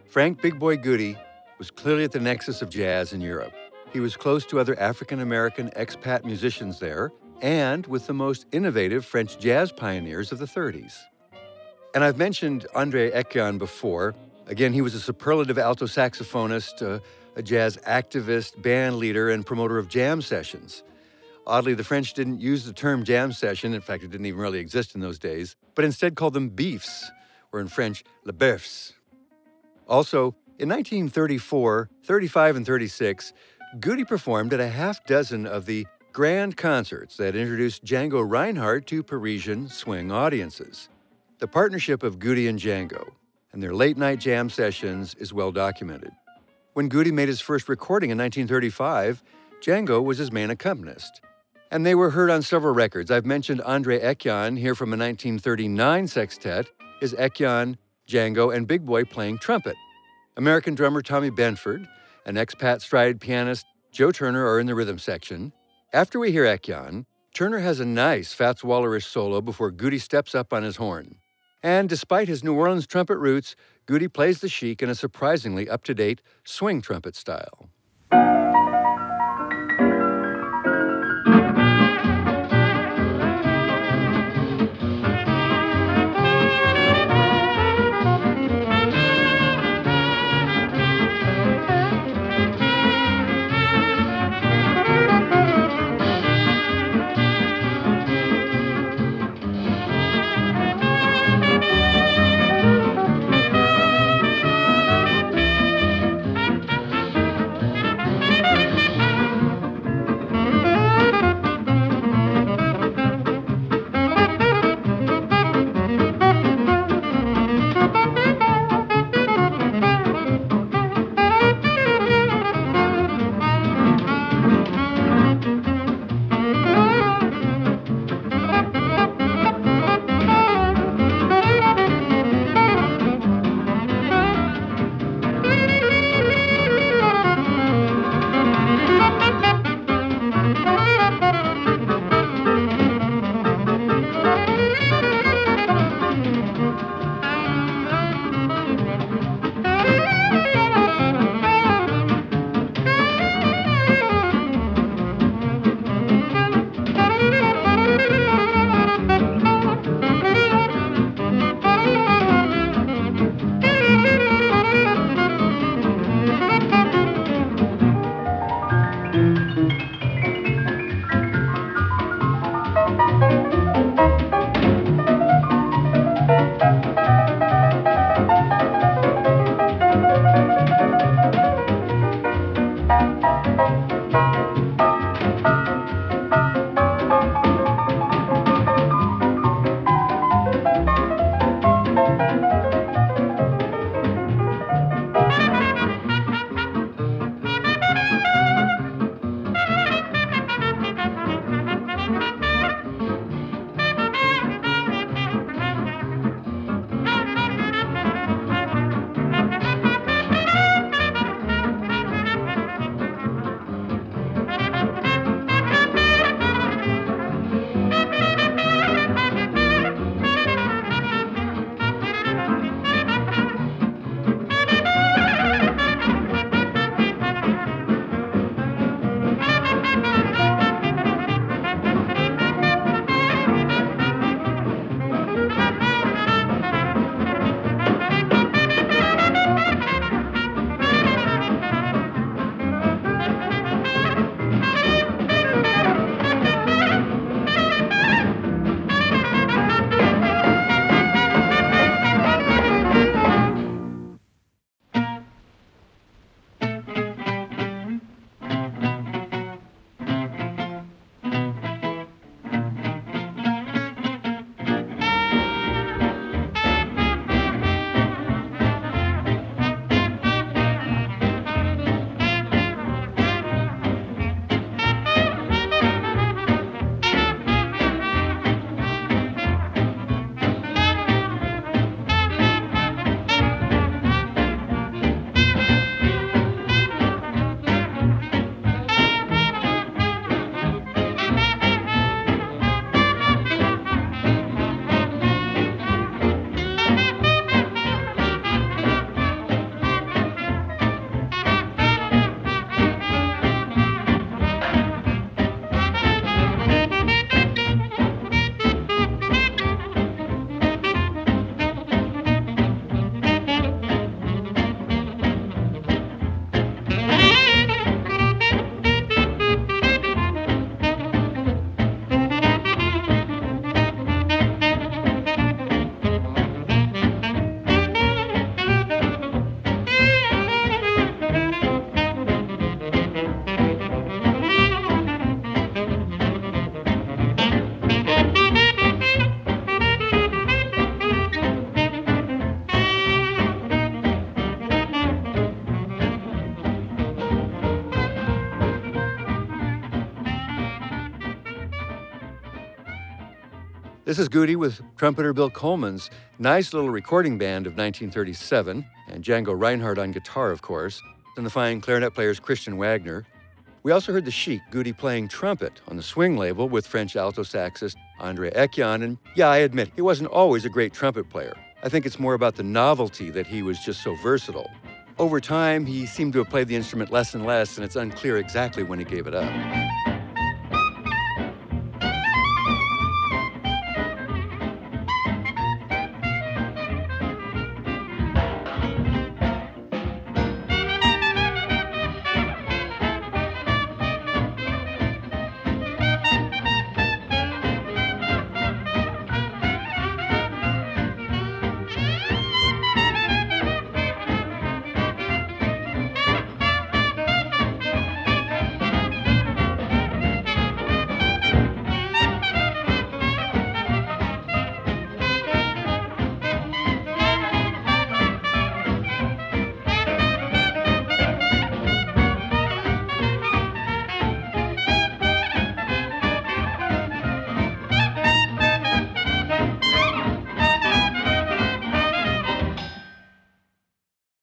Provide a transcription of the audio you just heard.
Frank Big Boy Goody was clearly at the nexus of jazz in Europe. He was close to other African-American expat musicians there and with the most innovative French jazz pioneers of the 30s. And I've mentioned André Etienne before. Again, he was a superlative alto saxophonist, a jazz activist, band leader, and promoter of jam sessions. Oddly, the French didn't use the term jam session. In fact, it didn't even really exist in those days, but instead called them beefs, or in French, les beufs. Also, in 1934, 35, and 36, Goody performed at a half dozen of the grand concerts that introduced Django Reinhardt to Parisian swing audiences. The partnership of Goody and Django and their late-night jam sessions is well documented. When Goody made his first recording in 1935, Django was his main accompanist. And they were heard on several records. I've mentioned André Etienne here from a 1939 sextet, is Etienne, Django, and Big Boy playing trumpet. American drummer Tommy Benford and expat stride pianist Joe Turner are in the rhythm section. After we hear Etienne, Turner has a nice Fats Waller-ish solo before Goody steps up on his horn. And despite his New Orleans trumpet roots, Goody plays the chic in a surprisingly up-to-date swing trumpet style. This is Goody with trumpeter Bill Coleman's nice little recording band of 1937, and Django Reinhardt on guitar, of course, and the fine clarinet players Christian Wagner. We also heard the Chic, Goody playing trumpet on the Swing label with French alto saxist André Eckian, and yeah, I admit, he wasn't always a great trumpet player. I think it's more about the novelty that he was just so versatile. Over time, he seemed to have played the instrument less and less, and it's unclear exactly when he gave it up.